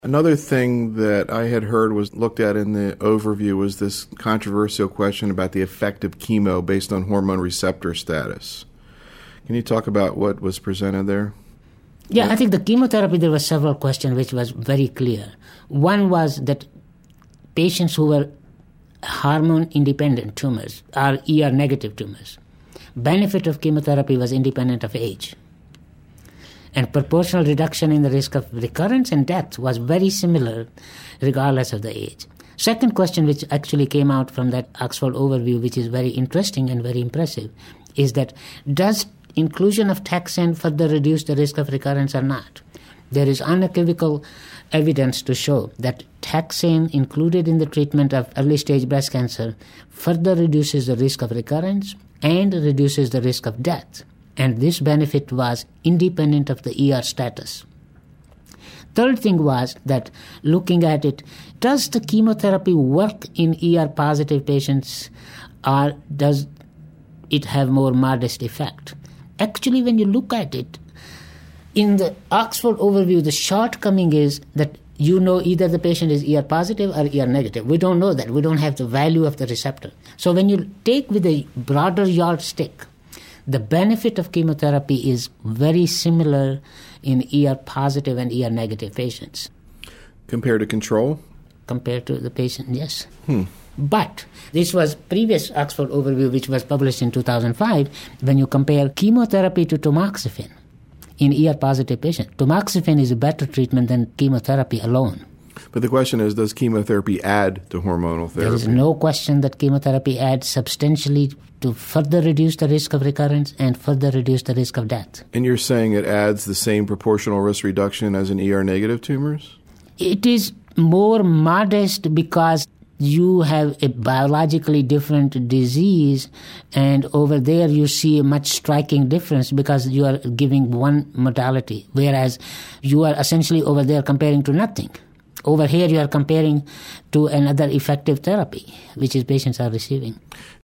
Another thing that I had heard was looked at in the overview was this controversial question about the effect of chemo based on hormone receptor status. Can you talk about what was presented there? Yeah, I think the chemotherapy, there were several questions which was very clear. One was that patients who were hormone-independent tumors or ER-negative tumors, benefit of chemotherapy was independent of age. And proportional reduction in the risk of recurrence and death was very similar regardless of the age. Second question, which actually came out from that Oxford overview, which is very interesting and very impressive, is that does inclusion of taxane further reduce the risk of recurrence or not? There is unequivocal evidence to show that taxane included in the treatment of early-stage breast cancer further reduces the risk of recurrence and reduces the risk of death. And this benefit was independent of the ER status. Third thing was that looking at it, does the chemotherapy work in ER-positive patients or does it have more modest effect? Actually, when you look at it, in the Oxford overview, the shortcoming is that you know either the patient is ER-positive or ER-negative. We don't know that. We don't have the value of the receptor. So when you take with a broader yardstick, the benefit of chemotherapy is very similar in ER-positive and ER-negative patients. Compared to control? Compared to the patient, yes. But this was previous Oxford overview, which was published in 2005, when you compare chemotherapy to tamoxifen in ER-positive patients. Tamoxifen is a better treatment than chemotherapy alone. But the question is, does chemotherapy add to hormonal therapy? There is no question that chemotherapy adds substantially to further reduce the risk of recurrence and further reduce the risk of death. And you're saying it adds the same proportional risk reduction as in ER-negative tumors? It is more modest because you have a biologically different disease, and over there you see a much striking difference because you are giving one modality, whereas you are essentially over there comparing to nothing. Over here you are comparing to another effective therapy, which is patients are receiving.